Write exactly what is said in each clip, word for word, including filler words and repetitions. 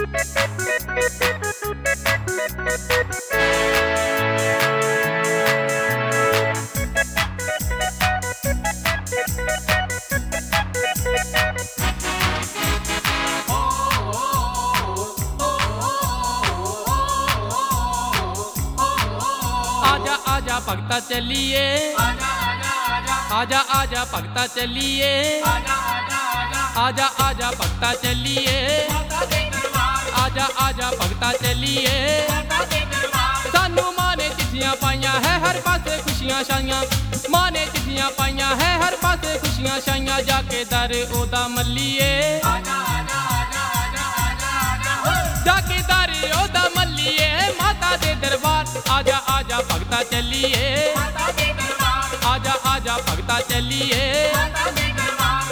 आजा आजा भगता चलिए, आजा आजा आजा आजा आजा भगता चलिए, आजा आजा आजा आजा आजा भगता चलिए, माता दे दरबार, आजा आजा भगता चलिए। माता दे दरबार, सानू मां ने चिट्ठियां पाइयां है हर पासे खुशियां छाइयां, मां ने चिट्ठियां पाइयां है हर पासे खुशियां छाइयां, जाके दर ओदा मल्लिए, आजा आजा आजा आजा आजा आजा हो, जाके दर ओदा मल्लिए, माता दे दरबार। आजा आजा भगता चलिए, माता दे दरबार, आजा आजा भगता चलिए। माता दे दरबार,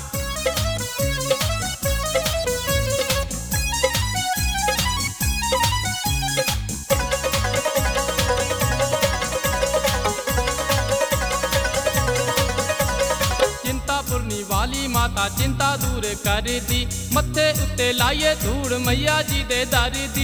चिंतापुरनी वाली माता चिंता दूर कर दी, मत्थे उत्ते लाइए धूड़ मैया जी दे दर दी।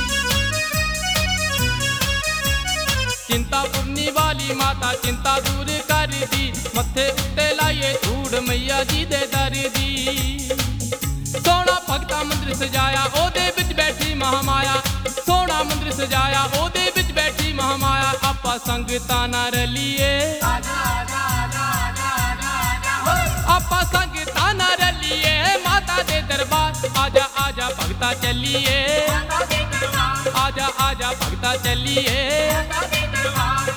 चिंतापुरनी वाली माता चिंता दूर कर दी, मत्थे उत्ते लाइए धूड़ मैया जी दे दर दी। सोना भगता मंदिर सजाया ओदे विच बैठी महामाया, सोना मंदिर सजाया ओदे विच बैठी महामाया, आपा संगतां नाल रलिए, आजा आजा आजा आजा आजा आजा हो, आपा संगतां नाल रलिए, माता दे दरबार। आजा आजा भगता चलिए, माता दे दरबार, आजा आजा भगता चलिए। माता दे दरबार,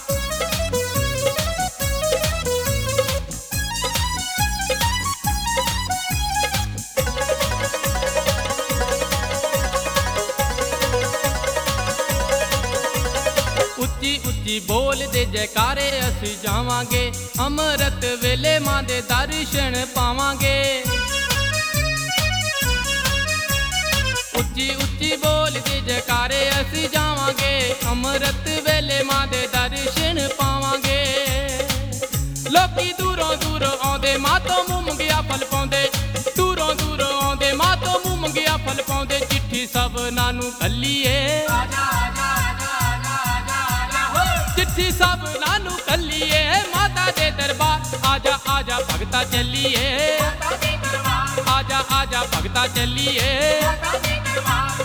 ਉੱਚੀ ਉੱਚੀ ਬੋਲਦੇ ਜੈਕਾਰੇ ਅਸੀਂ ਜਾਵਾਂਗੇ, ਅੰਮ੍ਰਿਤ ਵੇਲੇ ਮਾਂ ਦੇ ਦਰਸ਼ਨ ਪਾਵਾਂਗੇ। ਉੱਚੀ ਉੱਚੀ ਬੋਲਦੇ ਜੈਕਾਰੇ ਅਸੀਂ ਜਾਵਾਂਗੇ, ਅੰਮ੍ਰਿਤ ਵੇਲੇ ਮਾਂ ਦੇ ਦਰਸ਼ਨ ਪਾਵਾਂਗੇ। ਲੋਕੀ ਦੂਰੋਂ ਦੂਰੋਂ ਆਉਂਦੇ ਮਾਂ ਤੋਂ ਮੂੰਹ ਮੰਗਿਆ ਫਲ ਪਾਉਂਦੇ, ਦੂਰੋਂ ਦੂਰੋਂ ਆਉਂਦੇ ਮਾਂ ਤੋਂ ਮੂੰਹ ਮੰਗਿਆ ਫਲ ਪਾਉਂਦੇ, ਚਿੱਠੀ ਸਭਨਾਂ ਨੂੰ ਕੱਲੀਏ, आजा आजा आजा आजा आजा आजा हो, चिट्ठी सबना नू कल्लिए, माता दे दरबार। आजा आजा भगता चलिए, माता दे दरबार, आजा आजा भगता चलिए। माता दे दरबार,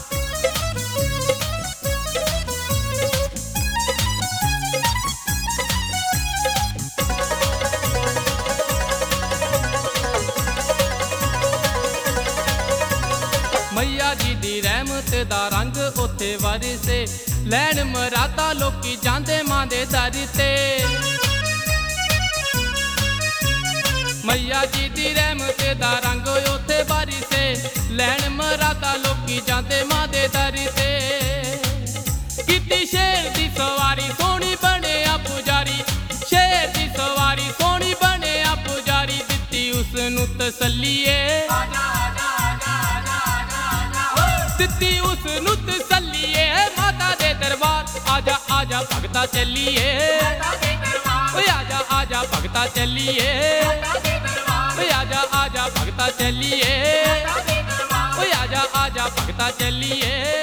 मैया जी दी रहमत दा रंग उत्थे वरसे, लैन मरादा लोकी जांदे मां दे दर ते। मैया जी दी रहमत दा रंग उत्थे वरसे, लैन मरादा लोकी जांदे मां दे दर ते। कीती शेर दी सवारी सोहनी बनिया पुजारी, शेर दी सवारी सोहनी बनिया पुजारी, दित्ती उसनू तसल्लीए, आजा आजा आजा आजा आजा आजा हो, दित्ती उसनू तसल्लीए, माता दे दरबार। आजा आजा भगता चलिए, माता दे दरबार, ओए आजा आजा भगता चलिए, माता दे दरबार, ओए आजा आजा भगता चलिए, माता दे दरबार, ओए आजा आजा भगता चलिए।